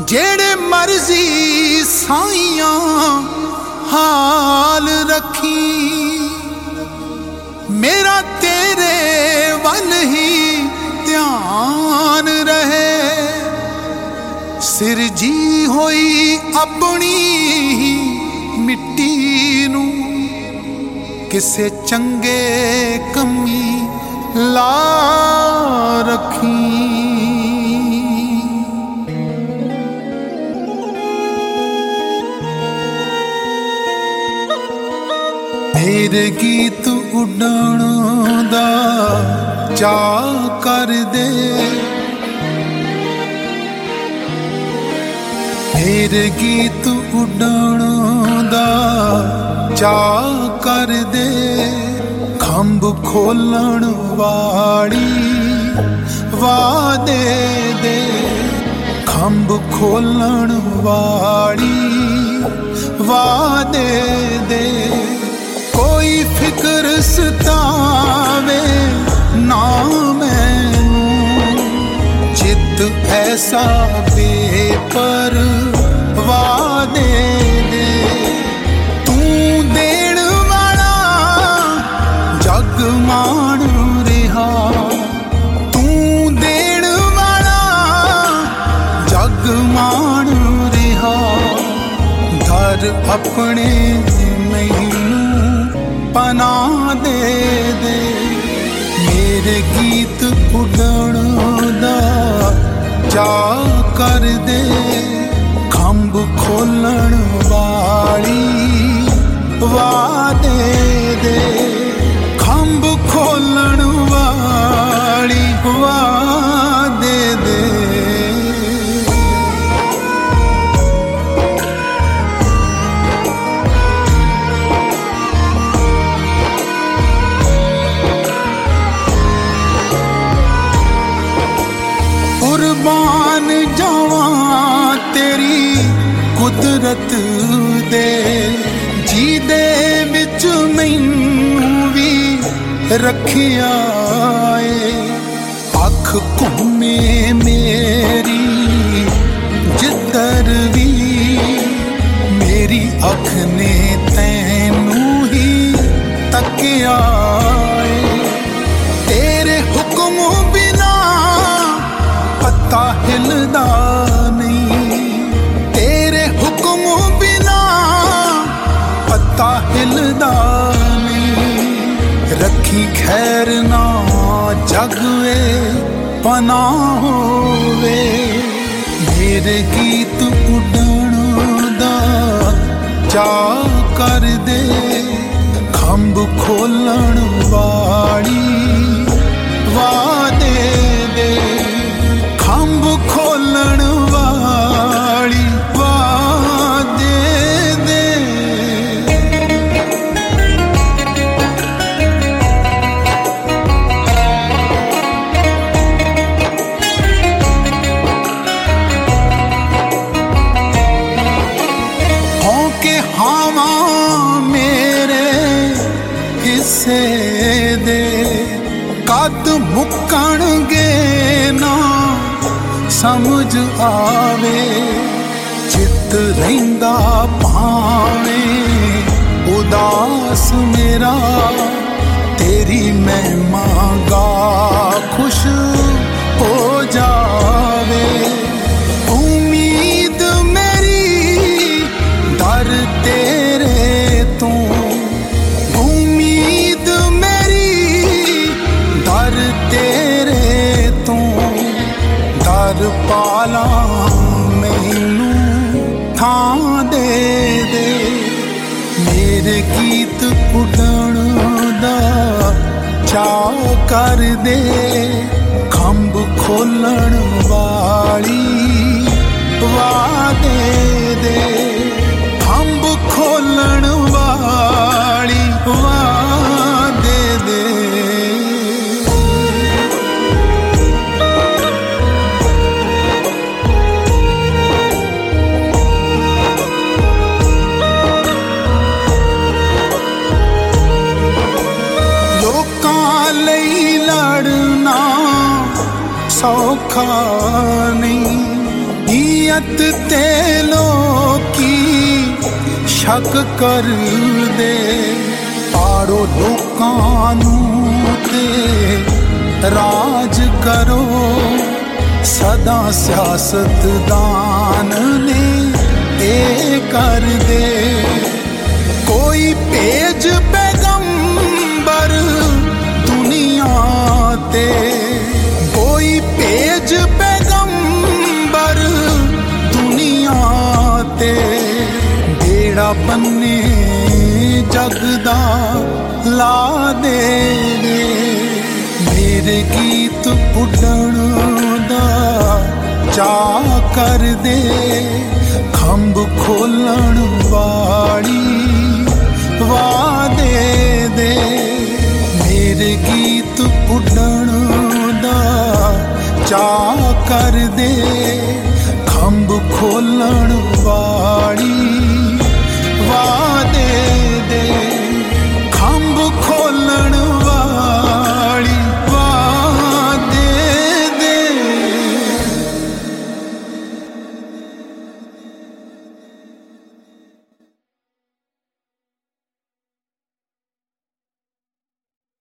जेड़े मर्जी साइयां हाल रखी, मेरा तेरे वल ही ध्यान रहे। सिरजी होई अपनी मिट्टी नू किसे चंगे कमी ला रखी। मेरे गीत उड़न दा चा कर दे, मेरे गीत उड़न दा चा कर दे। खंभ खोलण वाली वादे दे, खंभ खोलण वाली वादे दे। कोई फिक्र सतावे ना मैनू, चित ऐसा बेपरवाह दे दे। तू देण वाला जग मान रिहा, तू देण वाला जग मान रिहा। घर अपने मैनू पना दे दे। मेरे गीत उड़न दा चा कर दे। खंभ खोलण वाली वादे दे, खंभ खोलण वाली वादे दे। कुर्बान जावां तेरी कुदरत दे, जी दे विच मैनू भी रखिया ए। अख घूमे मेरी जिधर भी, मेरी अख ने तैनू ही तकिया ए। तेरे हुक्म बिना पत्ता हिलदा नहीं, तेरे हुक्म बिना पत्ता हिलदा नहीं। रखी खैर ना जगवे पना होवे। मेरे गीत उड़न दा चा कर दे। खंभ खोलण वाली वादे दे, खंभ खोलण वाली वादे दे। होके हावा मेरे हिस्से दे, कद मुक्कणगे ना समझ आवे। चित रहिंदा भावें उदास मेरा, तेरी महिमा गा खुश हो जावे। उम्मीद मेरी दर तेरे तो, उम्मीद मेरी दर तेरे तो। दर पाला मैनू थां दे दे। मेरे गीत उड़न दा चा कर दे। खंभ खोलण वाली वादे दे, खंभ खोलण वाली वादे दे। लड़ना सौखा नहीं, ਨੀਅਤ ਤੇ ਲੋਕੀ ਸ਼ੱਕ ਕਰਦੇ ਪਾੜੋ ਲੋਕਾਂ ਨੂੰ ਤੇ ਰਾਜ ਕਰੋ ਸਦਾ ਸਿਆਸਤਦਾਨ ਨੇ ਇਹ ਕਰਦੇ ਕੋਈ ਭੇਜ ਪੈਗੰਬਰ ਦੁਨੀਆ ਤੇ ਕੋਈ ਭੇਜ ਪੈਗੰਬਰ ਦੁਨੀਆ ਤੇ ਬੇੜਾ ਬੰਨੇ ਜਗ ਦਾ ਲਾ ਦੇਵੇ ਮੇਰੇ ਗੀਤ ਉੱਡਣ ਦਾ ਚਾਅ ਕਰਦੇ ਖੰਭ ਖੋਲਣ ਵਾਲੀ ਵਾਦੇ ਦੇ ਮੇਰੇ ਗੀਤ ਉੱਡਣ ਦਾ ਚਾਅ ਕਰਦੇ ਖੰਭ ਖੋਲਣ ਵਾਲੀ